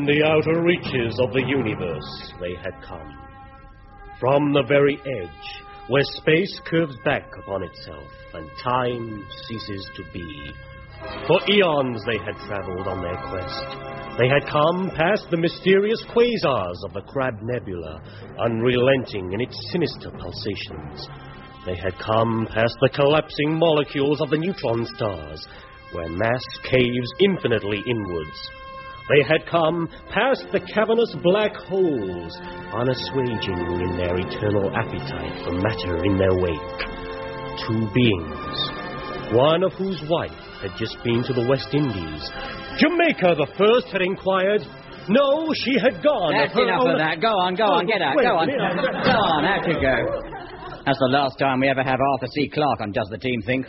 the outer reaches of the universe they had come. From the very edge, where space curves back upon itself and time ceases to be. For eons they had traveled on their quest. They had come past the mysterious quasars of the Crab Nebula, unrelenting in its sinister pulsations. They had come past the collapsing molecules of the neutron stars, where mass caves infinitely inwards. They had come past the cavernous black holes, unassuaging in their eternal appetite for matter in their wake. Two beings, one of whose wife had just been to the West Indies. Jamaica the first had inquired. No, she had gone. That's enough of that. Go on, get out, go on. Go on, out you go. That's the last time we ever have Arthur C. Clarke on Does the Team Think?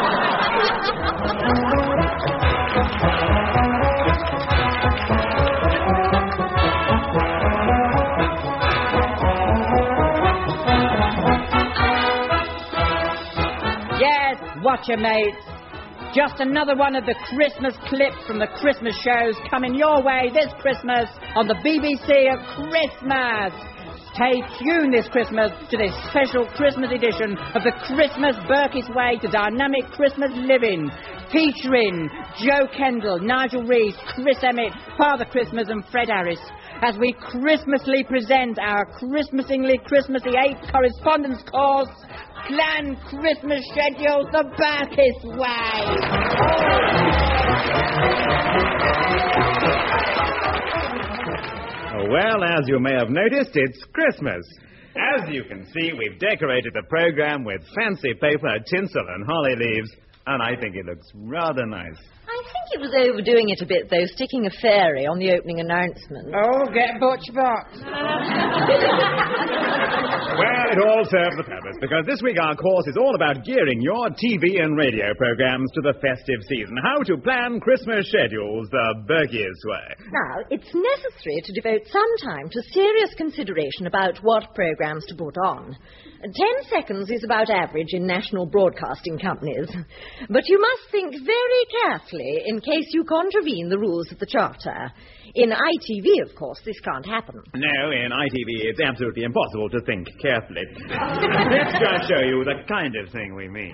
Yes, watch your mates. Just another one of the Christmas clips from the Christmas shows coming your way this Christmas on the BBC of Christmas. Stay tuned this Christmas to this special Christmas edition of the Christmas Burkitt's Way to Dynamic Christmas Living, featuring Joe Kendall, Nigel Reese, Chris Emmett, Father Christmas and Fred Harris, as we Christmasly present our Christmasingly Christmassy 8th correspondence course, Planned Christmas Schedule the Burkitt's Way. Well, as you may have noticed, it's Christmas. As you can see, we've decorated the program with fancy paper, tinsel and holly leaves, and I think it looks rather nice. I think it was overdoing it a bit, though, sticking a fairy on the opening announcement. Oh, get Butch Box. Well, it all serves the purpose, because this week our course is all about gearing your TV and radio programs to the festive season. How to plan Christmas schedules the Burkitt's way. Now, it's necessary to devote some time to serious consideration about what programs to put on. 10 seconds is about average in national broadcasting companies. But you must think very carefully in case you contravene the rules of the Charter. In ITV, of course, this can't happen. No, in ITV it's absolutely impossible to think carefully. Let's just show you the kind of thing we mean.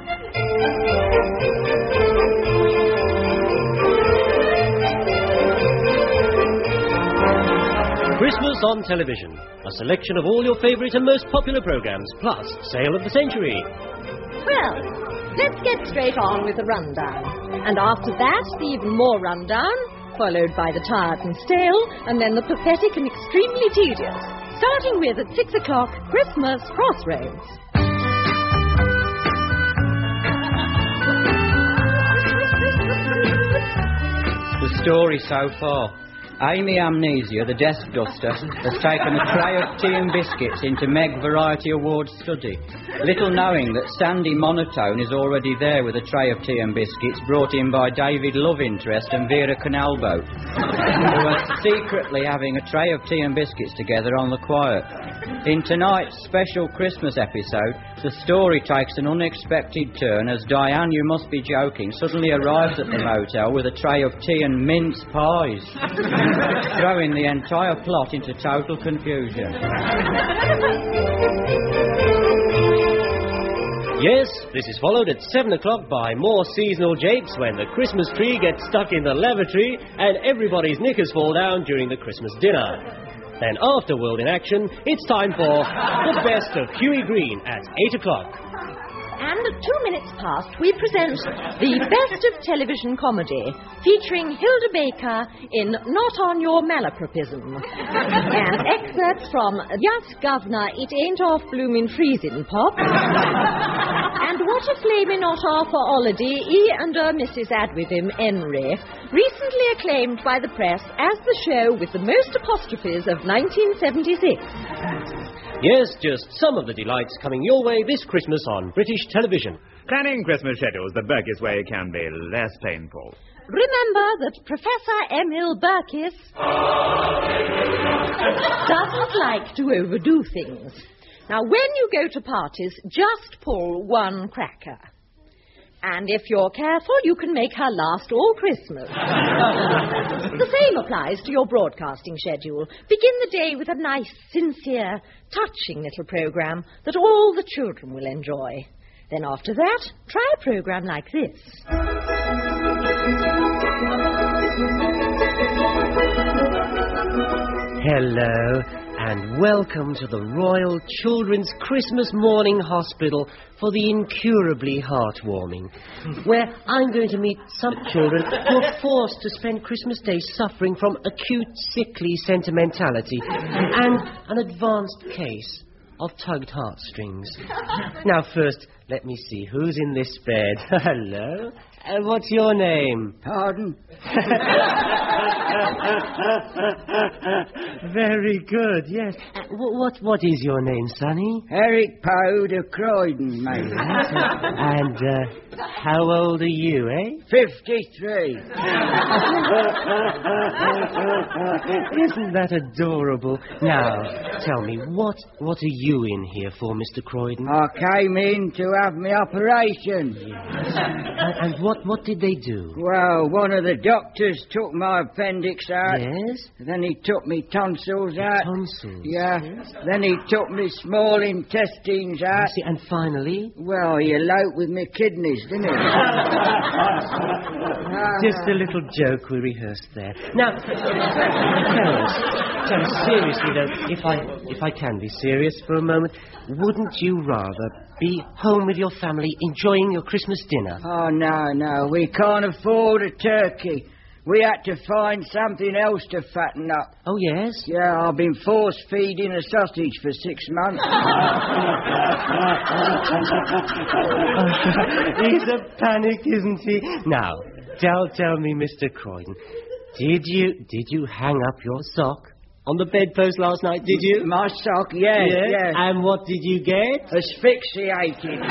Christmas on television. A selection of all your favourite and most popular programmes, plus Sale of the Century. Well, let's get straight on with the rundown. And after that, the even more rundown, followed by the tired and stale, and then the pathetic and extremely tedious. Starting with, at 6 o'clock, Christmas Crossroads. The story so far. Amy Amnesia, the desk duster, has taken a tray of tea and biscuits into Meg Variety Awards study, little knowing that Sandy Monotone is already there with a tray of tea and biscuits brought in by David Love Interest and Vera Canalboat, who are secretly having a tray of tea and biscuits together on the quiet. In tonight's special Christmas episode, the story takes an unexpected turn as Diane, you must be joking, suddenly arrives at the motel with a tray of tea and mince pies, throwing the entire plot into total confusion. Yes, this is followed at 7 o'clock by more seasonal japes when the Christmas tree gets stuck in the lavatory and everybody's knickers fall down during the Christmas dinner. Then after World in Action, it's time for the best of Huey Green at 8 o'clock. And at 2 minutes past, we present the best of television comedy, featuring Hilda Baker in Not On Your Malapropism, and excerpts from Yes, Governor, It Ain't Off Bloomin' Freezin' Pop, and What a Flamin' Not Off for Holiday, E and Mrs. Adwithim Henry, recently acclaimed by the press as the show with the most apostrophes of 1976. Yes, just some of the delights coming your way this Christmas on British television. Planning Christmas schedules the Burkitt's way can be less painful. Remember that Professor Emil Burkitt doesn't like to overdo things. Now, when you go to parties, just pull one cracker. And if you're careful, you can make her last all Christmas. The same applies to your broadcasting schedule. Begin the day with a nice, sincere, touching little program that all the children will enjoy. Then after that, try a program like this. Hello, and welcome to the Royal Children's Christmas Morning Hospital for the incurably heartwarming, where I'm going to meet some children who are forced to spend Christmas Day suffering from acute, sickly sentimentality and an advanced case of tugged heartstrings. Now, first, let me see who's in this bed. Hello. What's your name? Pardon? Very good, yes. What is your name, Sonny? Eric Poe de Croydon, mate. And how old are you, eh? 53. Isn't that adorable? Now, tell me, what are you in here for, Mr. Croydon? I came in to have my operation. Yes. And what did they do? Well, one of the doctors took my appendix out. Yes? Then he took me tonsils out. Tonsils? Yeah. Yes. Then he took me small intestines out. I see. And finally? Well, he eloped with my kidneys, didn't he? Just a little joke we rehearsed there. Now, tell us, seriously though, if I can be serious for a moment, wouldn't you rather be home with your family enjoying your Christmas dinner? Oh, no, we can't afford a turkey. We had to find something else to fatten up. Oh, yes? Yeah, I've been force-feeding a sausage for 6 months. He's a panic, isn't he? Now, tell me, Mr. Croydon, did you hang up your sock on the bedpost last night, did you? My sock, yes. And what did you get? Asphyxiated.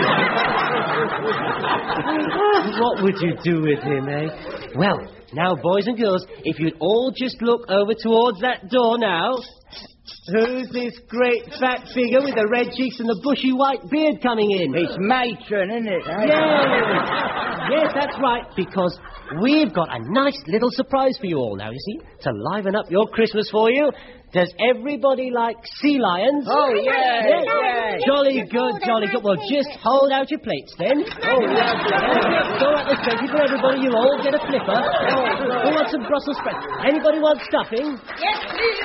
What would you do with him, eh? Well, now, boys and girls, if you'd all just look over towards that door now. Who's this great fat figure with the red cheeks and the bushy white beard coming in? It's Matron, isn't it? Yes, that's right, because we've got a nice little surprise for you all now, you see, to liven up your Christmas for you. Does everybody like sea lions? Oh, yeah. Jolly good. Well, just hold out your plates, then. Oh, yeah. Go at this twenty for everybody. You'll all get a flipper. Who wants some Brussels sprouts? Anybody want stuffing? Yes, please.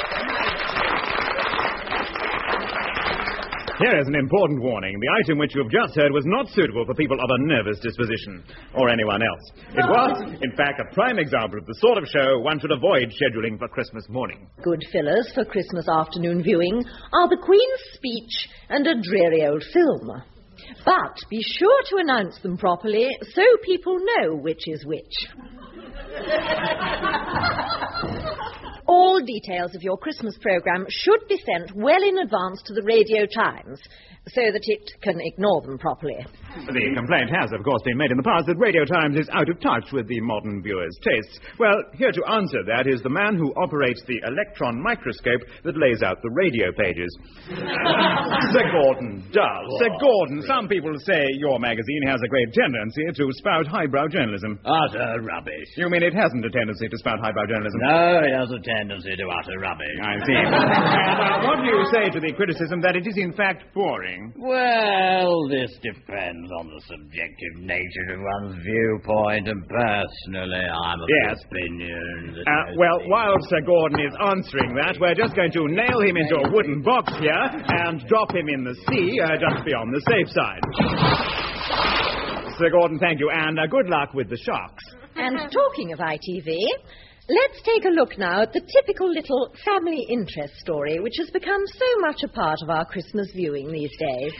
Here is an important warning. The item which you have just heard was not suitable for people of a nervous disposition, or anyone else. It was, in fact, a prime example of the sort of show one should avoid scheduling for Christmas morning. Good fillers for Christmas afternoon viewing are The Queen's Speech and a dreary old film. But be sure to announce them properly so people know which is which. All details of your Christmas programme should be sent well in advance to the Radio Times, so that it can ignore them properly. The complaint has, of course, been made in the past that Radio Times is out of touch with the modern viewer's tastes. Well, here to answer that is the man who operates the electron microscope that lays out the radio pages. Sir Gordon does. Sir Gordon, some people say your magazine has a great tendency to spout highbrow journalism. Utter rubbish. You mean it hasn't a tendency to spout highbrow journalism? No, it has a tendency to utter rubbish. I see. Now, what do you say to the criticism that it is in fact boring? Well, this depends on the subjective nature of one's viewpoint, and personally, I'm of the opinion that... Well, while Sir Gordon is answering that, we're just going to nail him into a wooden box here and drop him in the sea, just to be on the safe side. Sir Gordon, thank you, and good luck with the sharks. And talking of ITV, let's take a look now at the typical little family interest story which has become so much a part of our Christmas viewing these days.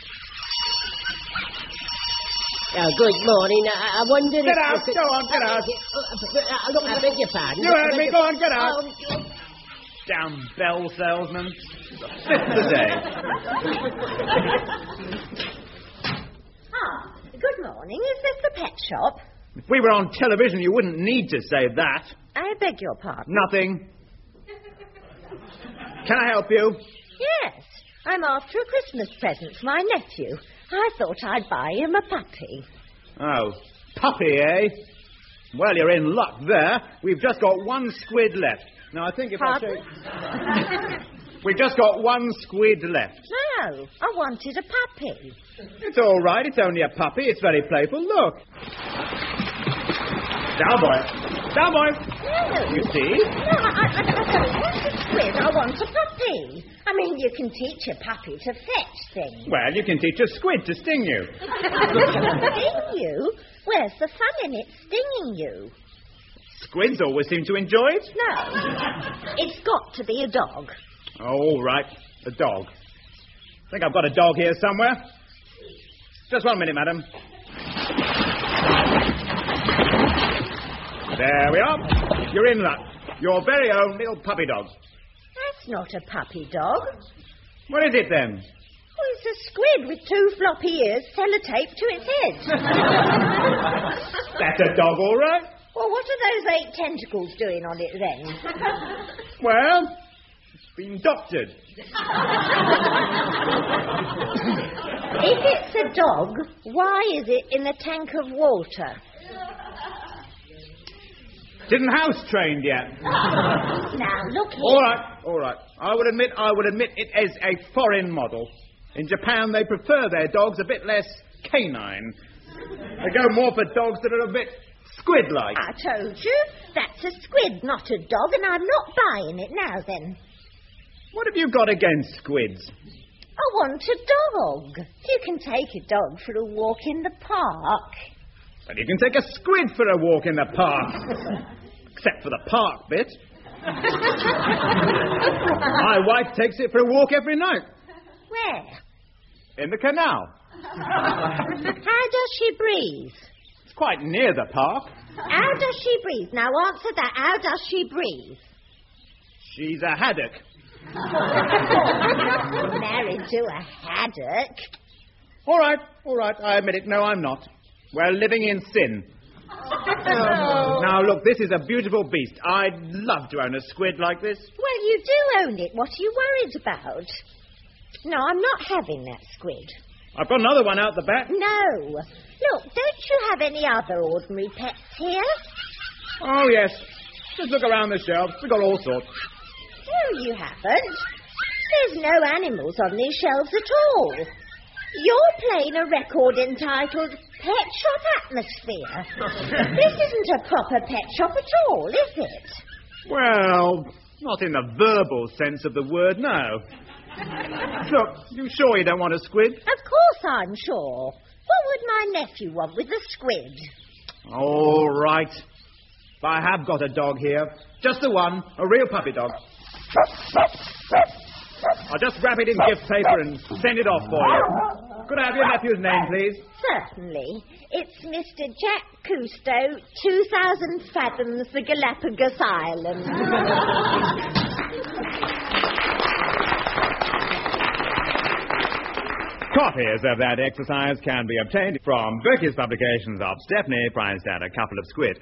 Good morning. I wonder if... Get out! Go on, get out! Look, I beg your pardon. You heard me. Go on, get out! Damn bell salesman. Fifth of the day. Good morning. Is this the pet shop? If we were on television, you wouldn't need to say that. I beg your pardon. Nothing. Can I help you? Yes. I'm after a Christmas present for my nephew. I thought I'd buy him a puppy. Oh, puppy, eh? Well, you're in luck there. We've just got one squid left. Now, I think if Pardon? We've just got one squid left. No, I wanted a puppy. It's all right. It's only a puppy. It's very playful. Look. Down, boy. Down, boy. No. You see? No, I don't want a squid. I want a puppy. I mean, you can teach a puppy to fetch things. Well, you can teach a squid to sting you. Sting you? Where's the fun in it stinging you? Squids always seem to enjoy it. No. It's got to be a dog. Oh, all right. A dog. Think I've got a dog here somewhere. Just 1 minute, madam. There we are. You're in luck. Your very own little puppy dog. That's not a puppy dog. What is it then? Oh, it's a squid with 2 floppy ears sellotaped to its head. That's a dog, all right. Well, what are those 8 tentacles doing on it then? Well, it's been doctored. If it's a dog, why is it in a tank of water? It isn't house trained yet. Now, look here. All right. I would admit it is a foreign model. In Japan, they prefer their dogs a bit less canine. They go more for dogs that are a bit squid-like. I told you, that's a squid, not a dog, and I'm not buying it now then. What have you got against squids? I want a dog. You can take a dog for a walk in the park. But you can take a squid for a walk in the park. Except for the park bit. My wife takes it for a walk every night. Where? In the canal. How does she breathe? It's quite near the park. How does she breathe? Now answer that. How does she breathe? She's a haddock. Married to a haddock? All right. I admit it. No, I'm not. We're living in sin. Oh. Now, look, this is a beautiful beast. I'd love to own a squid like this. Well, you do own it. What are you worried about? No, I'm not having that squid. I've got another one out the back. No. Look, don't you have any other ordinary pets here? Oh, yes. Just look around the shelves. We've got all sorts. No, you haven't. There's no animals on these shelves at all. You're playing a record entitled Pet Shop Atmosphere. This isn't a proper pet shop at all, is it? Well, not in the verbal sense of the word, no. Look, you sure you don't want a squid? Of course I'm sure. What would my nephew want with the squid? All right. I have got a dog here. Just the one, a real puppy dog. I'll just wrap it in gift paper and send it off for you. Could I have your nephew's name, please? Certainly. It's Mr. Jack Cousteau, 2,000 fathoms, the Galapagos Islands. Copies of that exercise can be obtained from Berkey's Publications of Stepney, priced at a couple of squid.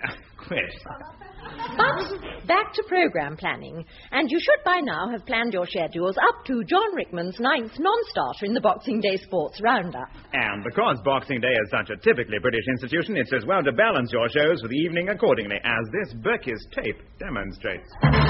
But back to programme planning. And you should by now have planned your schedules up to John Rickman's 9th non-starter in the Boxing Day Sports Roundup. And because Boxing Day is such a typically British institution, it's as well to balance your shows for the evening accordingly, as this Berkey's tape demonstrates.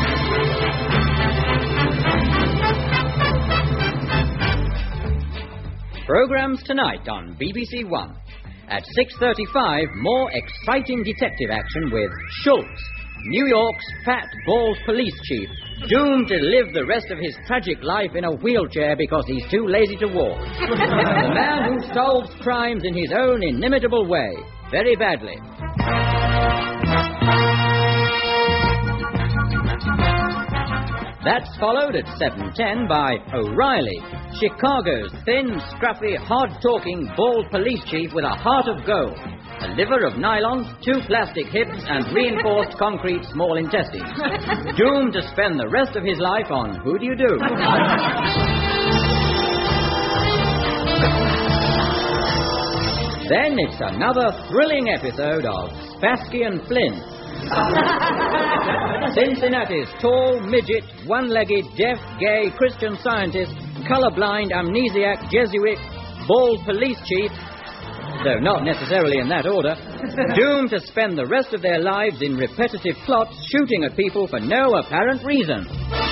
Programmes tonight on BBC One. At 6:35, more exciting detective action with Schultz, New York's fat, bald police chief, doomed to live the rest of his tragic life in a wheelchair because he's too lazy to walk. The man who solves crimes in his own inimitable way, very badly. That's followed at 7:10 by O'Reilly, Chicago's thin, scruffy, hard-talking, bald police chief with a heart of gold, a liver of nylon, 2 plastic hips, and reinforced concrete small intestines. Doomed to spend the rest of his life on Who Do You Do? Then it's another thrilling episode of Spassky and Flynn. Cincinnati's tall, midget, one-legged, deaf, gay, Christian Scientist, colorblind, amnesiac, Jesuit, bald police chief, though not necessarily in that order, doomed to spend the rest of their lives in repetitive plots shooting at people for no apparent reason.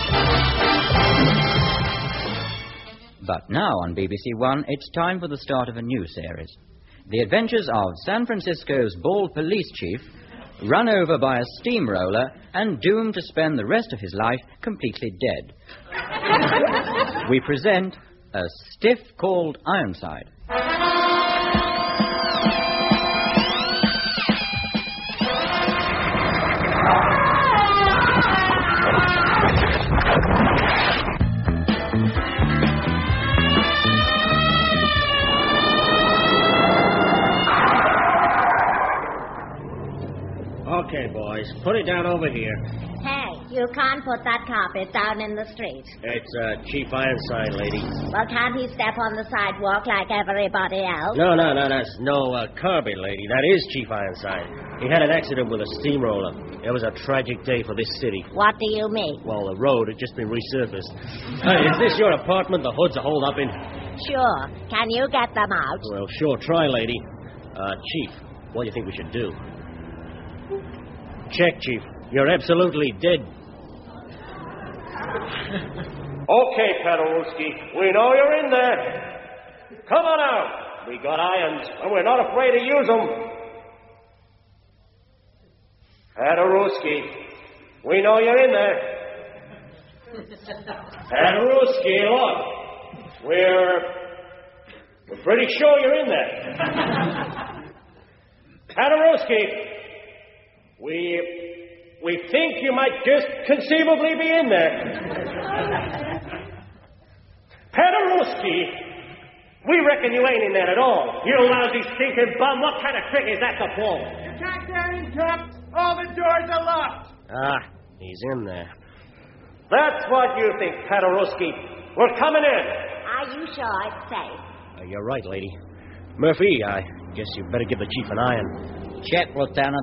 But now on BBC One, it's time for the start of a new series. The adventures of San Francisco's bald police chief, run over by a steamroller and doomed to spend the rest of his life completely dead. We present A Stiff Called Ironside. Okay, boys, put it down over here. Hey, you can't put that carpet down in the street. It's Chief Ironside, lady. Well, can't he step on the sidewalk like everybody else? No, that's no carpet, lady. That is Chief Ironside. He had an accident with a steamroller. It was a tragic day for this city. What do you mean? Well, the road had just been resurfaced. Hey, is this your apartment the hoods are holed up in? Sure. Can you get them out? Well, sure, try, lady. Chief, what do you think we should do? Check, Chief. You're absolutely dead. Okay, Paderewski. We know you're in there. Come on out. We got irons, and we're not afraid to use them. Paderewski. We know you're in there. Paderewski, look. We're pretty sure you're in there. Paderewski. We think you might just conceivably be in there. Paderewski, we reckon you ain't in there at all. You lousy stinking bum. What kind of trick is that to pull? You can't get in, Cap. All the doors are locked. He's in there. That's what you think, Paderewski. We're coming in. Are you sure it's safe? You're right, lady. Murphy, I guess you better give the chief an iron. Check, Lieutenant.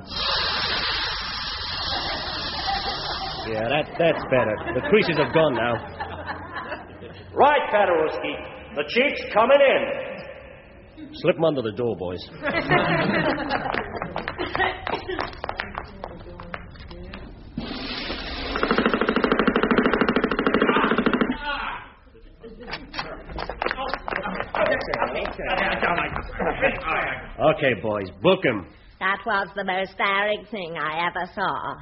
Yeah, that's better. The creases have gone now. Right, Paderewski. The chief's coming in. Slip him under the door, boys. Okay, boys, book him. That was the most daring thing I ever saw.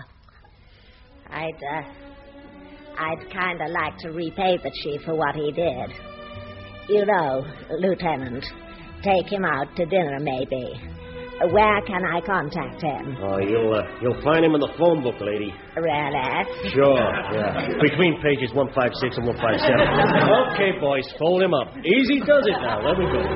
I'd kind of like to repay the chief for what he did. You know, Lieutenant, take him out to dinner, maybe. Where can I contact him? Oh, you'll find him in the phone book, lady. Really? Sure, yeah. Between pages 156 and 157. Okay, boys, fold him up. Easy does it now. Let me go.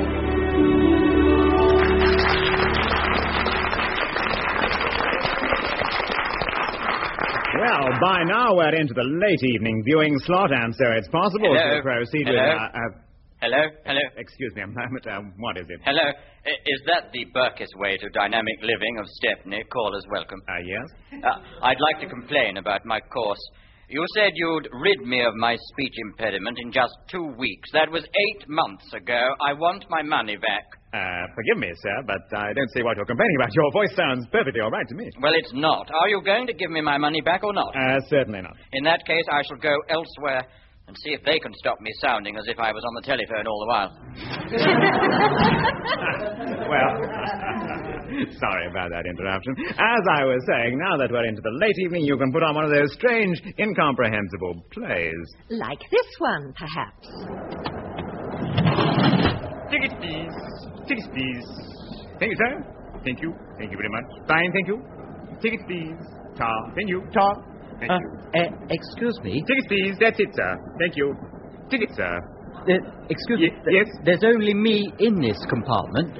Well, by now we're into the late evening viewing slot, and so it's possible to proceed with... Hello? Excuse me a moment. What is it? Hello? Is that the Burkiss Way to Dynamic Living of Stepney? Callers welcome. Yes? I'd like to complain about my course. You said you'd rid me of my speech impediment in just 2 weeks. That was 8 months ago. I want my money back. Forgive me, sir, but I don't see what you're complaining about. Your voice sounds perfectly all right to me. Well, it's not. Are you going to give me my money back or not? Certainly not. In that case, I shall go elsewhere and see if they can stop me sounding as if I was on the telephone all the while. Well, sorry about that interruption. As I was saying, now that we're into the late evening, you can put on one of those strange, incomprehensible plays. Like this one, perhaps. Tickets, please. Tickets, please. Thank you, sir. Thank you. Thank you very much. Fine, thank you. Tickets, please. Ta. Thank you. Ta. Thank you. Excuse me? Tickets, please. That's it, sir. Thank you. Tickets, sir. Excuse me. Yes? There's only me in this compartment.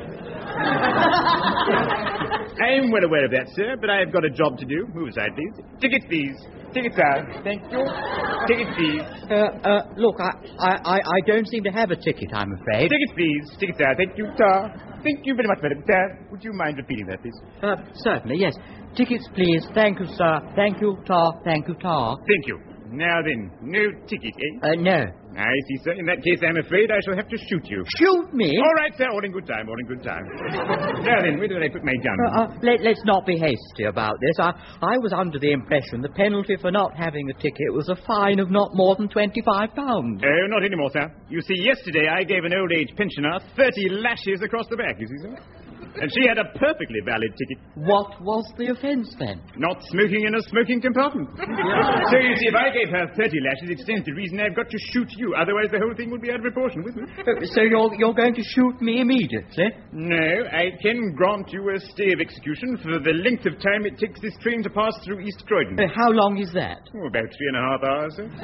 I'm well aware of that, sir, but I've got a job to do. Move aside, please. Tickets, please. Tickets, sir. Thank you. Tickets, please. Look, I don't seem to have a ticket, I'm afraid. Tickets, please. Tickets, sir. Thank you, sir. Thank you very much, madam. Sir, would you mind repeating that, please? Certainly, yes. Tickets, please. Thank you, sir. Thank you, tar. Thank you, tar. Thank you. Now then, no ticket, eh? No. I see, sir. In that case, I'm afraid I shall have to shoot you. Shoot me? All right, sir. All in good time, all in good time. Now then, where do I put my gun? Let's not be hasty about this. I was under the impression the penalty for not having a ticket was a fine of not more than £25. Oh, not anymore, sir. You see, yesterday I gave an old-age pensioner 30 lashes across the back, you see, sir? And she had a perfectly valid ticket. What was the offence, then? Not smoking in a smoking compartment. So, you see, if I gave her 30 lashes, it stands to reason I've got to shoot you. Otherwise, the whole thing would be out of proportion, wouldn't it? So you're going to shoot me immediately? No, I can grant you a stay of execution for the length of time it takes this train to pass through East Croydon. How long is that? Oh, about 3.5 hours, sir.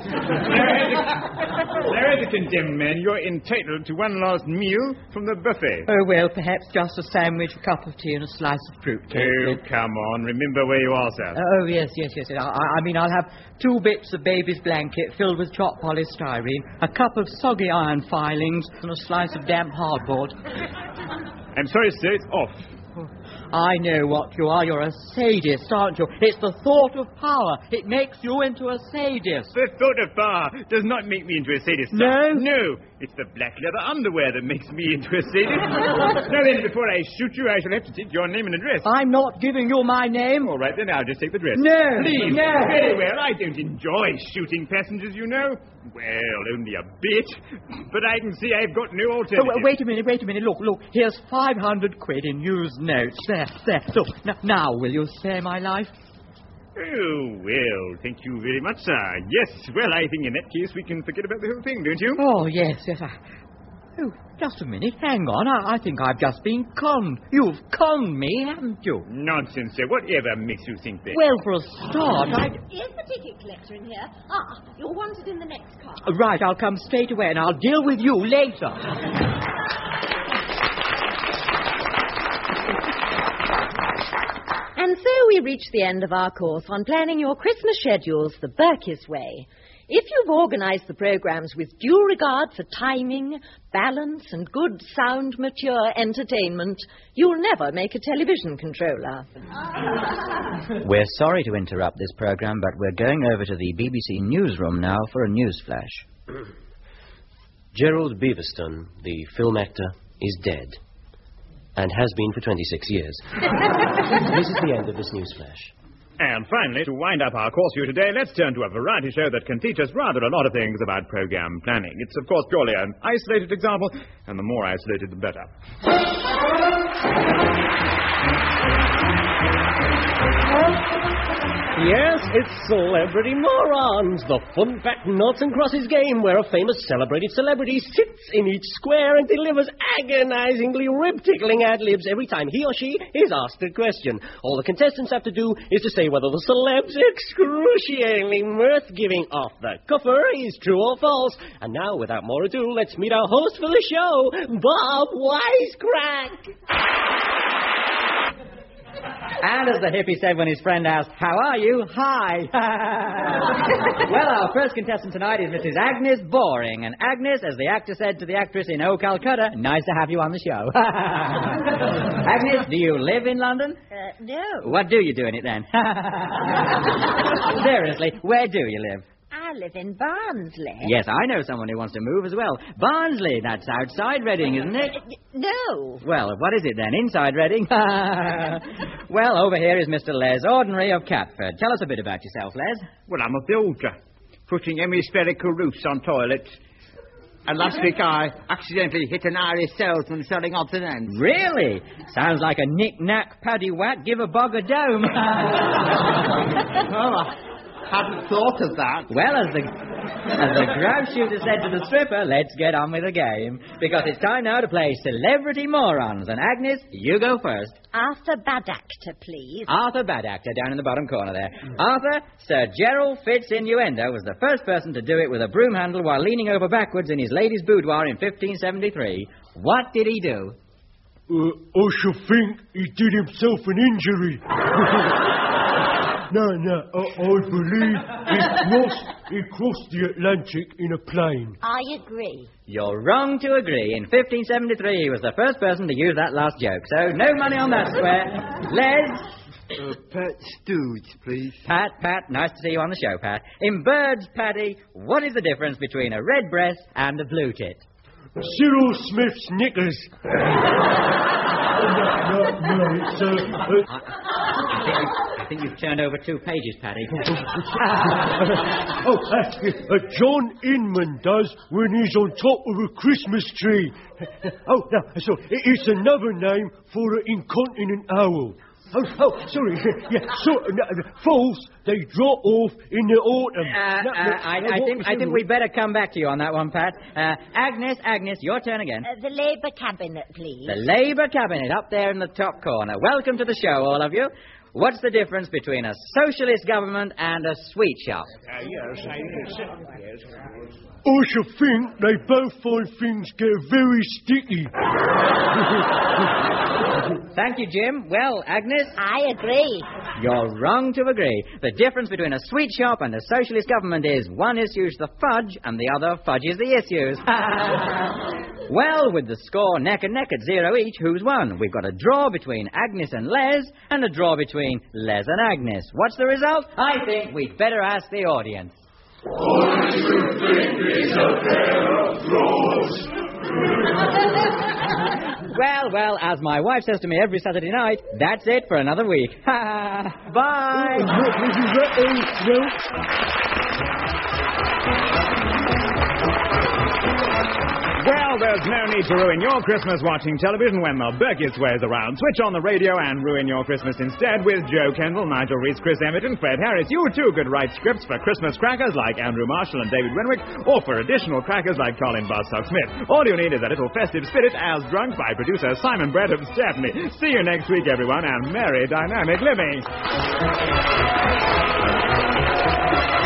Now, as a condemned man, you're entitled to one last meal from the buffet. Oh, well, perhaps just a sandwich, a cup of tea and a slice of fruit cake. Oh, come on. Remember where you are, sir. Oh, yes. I mean, I'll have 2 bits of baby's blanket filled with chopped polystyrene, a cup of soggy iron filings, and a slice of damp hardboard. I'm sorry, sir. It's off. I know what you are. You're a sadist, aren't you? It's the thought of power. It makes you into a sadist. The thought of power does not make me into a sadist, sir. No? No. It's the black leather underwear that makes me into a sadist. Now then, before I shoot you, I shall have to take your name and address. I'm not giving you my name. All right, then I'll just take the address. No. Please. No. Very well. I don't enjoy shooting passengers, you know. Well, only a bit. But I can see I've got no alternative. Oh, wait a minute. Look. Here's 500 quid in used notes. There. Look, now will you spare my life? Oh, well, thank you very much, sir. Yes, well, I think in that case we can forget about the whole thing, don't you? Oh, yes. Oh, just a minute. Hang on. I think I've just been conned. You've conned me, haven't you? Nonsense, sir. Whatever makes you think that? Well, for a start, Is the ticket collector in here? You're wanted in the next car. Right, I'll come straight away and I'll deal with you later. And so we reach the end of our course on planning your Christmas schedules the Burkiss way. If you've organised the programmes with due regard for timing, balance and good, sound, mature entertainment, you'll never make a television controller. We're sorry to interrupt this programme, but we're going over to the BBC newsroom now for a news flash. Gerald Beaverstone, the film actor, is dead. And has been for 26 years. This is the end of this news flash. And finally, to wind up our course for you today, let's turn to a variety show that can teach us rather a lot of things about program planning. It's, of course, purely an isolated example, and the more isolated, the better. Yes, it's Celebrity Morons, the fun-packed noughts and crosses game where a famous celebrated celebrity sits in each square and delivers agonizingly rib-tickling ad-libs every time he or she is asked a question. All the contestants have to do is to say whether the celeb's excruciatingly mirth-giving off-the-cuffer is true or false. And now, without more ado, let's meet our host for the show, Bob Wisecrack. And as the hippie said when his friend asked, "How are you?" "Hi." Well, our first contestant tonight is Mrs. Agnes Boring. And Agnes, as the actor said to the actress in Oh Calcutta, nice to have you on the show. Agnes, do you live in London? No. What do you do in it then? Seriously, where do you live? I live in Barnsley. Yes, I know someone who wants to move as well. Barnsley, that's outside Reading, isn't it? No. Well, what is it then? Inside Reading? Well, over here is Mr. Les Ordinary of Catford. Tell us a bit about yourself, Les. Well, I'm a builder, putting hemispherical roofs on toilets. And last week I accidentally hit an Irish salesman selling odds and ends. Really? Sounds like a knick-knack, paddy-whack, give a bog a dome. Hadn't thought of that. Well, as the grouse shooter said to the stripper, let's get on with the game. Because it's time now to play Celebrity Morons. And Agnes, you go first. Arthur Bad Actor, please. Arthur Bad Actor, down in the bottom corner there. Arthur, Sir Gerald Fitz Innuendo was the first person to do it with a broom handle while leaning over backwards in his lady's boudoir in 1573. What did he do? I should think he did himself an injury. No, I believe he crossed the Atlantic in a plane. I agree. You're wrong to agree. In 1573, he was the first person to use that last joke, so no money on that square. Les? Pat Stooge, please. Pat, nice to see you on the show, Pat. In birds, Paddy, what is the difference between a red breast and a blue tit? Cyril Smith's knickers. No, it's, I think you've turned over 2 pages, Paddy. John Inman does when he's on top of a Christmas tree. It's another name for an incontinent owl. Sorry. False, they drop off in the autumn. I think we'd better come back to you on that one, Pat. Agnes, your turn again. The Labour Cabinet, please. The Labour Cabinet, up there in the top corner. Welcome to the show, all of you. What's the difference between a socialist government and a sweet shop? Yes. I should think they both find things get very sticky. Thank you, Jim. Well, Agnes? I agree. You're wrong to agree. The difference between a sweet shop and a socialist government is one issues the fudge and the other fudges the issues. Well, with the score neck and neck at 0 each, who's won? We've got a draw between Agnes and Les, and a draw between Les and Agnes. What's the result? I think we'd better ask the audience. What do you think is a pair of drawers? Well, as my wife says to me every Saturday night, that's it for another week. Bye! Well, there's no need to ruin your Christmas watching television when the biggest way is around. Switch on the radio and ruin your Christmas instead with Joe Kendall, Nigel Reese, Chris Emmett, and Fred Harris. You too could write scripts for Christmas crackers like Andrew Marshall and David Renwick, or for additional crackers like Colin Buzzcock Smith. All you need is a little festive spirit as drunk by producer Simon Brett of Stepney. See you next week, everyone, and merry dynamic living.